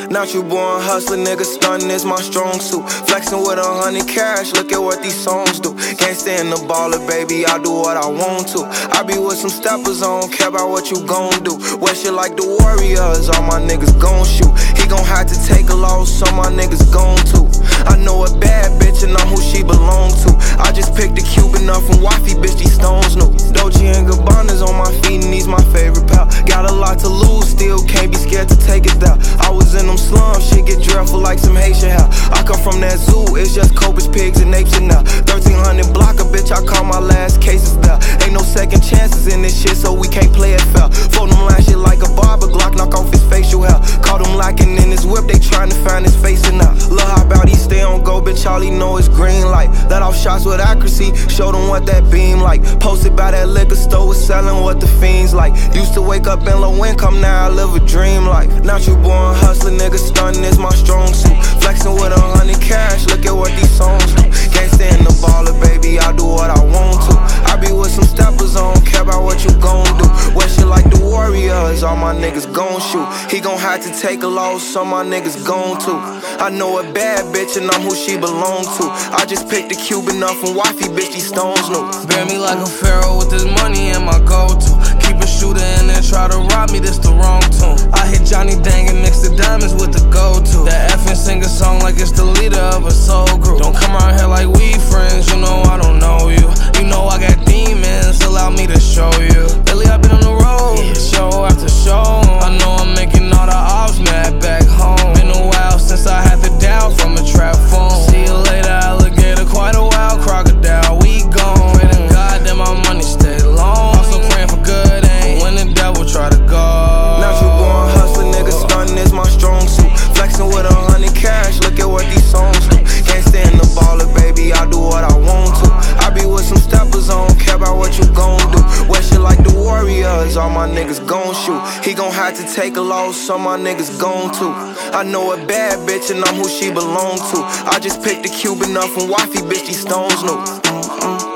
Not you born hustling, nigga, stunning is my strong suit. Flexing with 100 cash, look at what these songs do. Can't stand the baller, baby, I do what I want to. I be with some steppers, I don't care about what you gon' do. Wear shit like the Warriors, all my niggas gon' shoot. He gon' have to take a loss, so my niggas gon' too. I know a bad bitch and I'm who she belong to. I just picked a Cuban up from wifey, bitch, these stones new. Dolce and Gabbana's on my feet and these my favorite pal. Got a lot to lose, still can't be scared to take it down. I was in them slums, shit get dreadful like some Haitian hell. I come from that zoo, it's just cobras, pigs, and apes and now 1300 block a bitch, I call my last cases there. Ain't no second chances in this shit, so we can't play it fair. Fold them line shit like a barber, Glock knock off his facial hair. Caught him lacking in his whip, they trying to find his face and now. Look how about he stay on go, bitch, all he know is green light. Let off shots with accuracy, show them what that beam like. Posted by that liquor store, was selling what the fiends like. Used to wake up in low income, now I live a dream life. Not you born hustling, nigga, stunning is my strong suit. Flexing with 100 cash, look at what these songs do. Can't stand the baller, baby, I do what I want to. I be with some steppers, I don't care about what you gon' do. Wear shit like the Warriors, all my niggas gon' shoot. He gon' have to take a loss, so my niggas gon' too. I know a bad bitch and I'm who she belong to. I just picked a Cuban up from wifey, bitch, these stones new. Bear me like a pharaoh with this money in my go-to. Keep a shooter and then try to rob me, this the wrong tune. I hit Johnny Dang and mix the diamonds with the go-to. That effing sing a song like it's the leader of a soul group. Don't come around here like we friends, you know I don't know you. You know I got demons, allow me to show you. Lately I've been on the road, show after show. I know I'm making all the ops mad back home. Been a while since I had to dial from a trap phone. See you later, alligator, quite a while, crocodile, we gone. Pray to God that my money stay long. Also praying for good aim when the devil try to go. Not you born hustling, nigga, stunning is my strong suit. Flexing with 100 cash, look at what these songs do. Can't stand the baller, baby, I do what I want to. I be with some steppers, I don't care about what you gon' do. Wear shit like the Warriors, all my niggas gon' shoot. He gon' have to take a loss, so my niggas gon' too. I know a bad bitch and I'm who she belong to. I just picked a Cuban up from wifey, bitch, these stones new.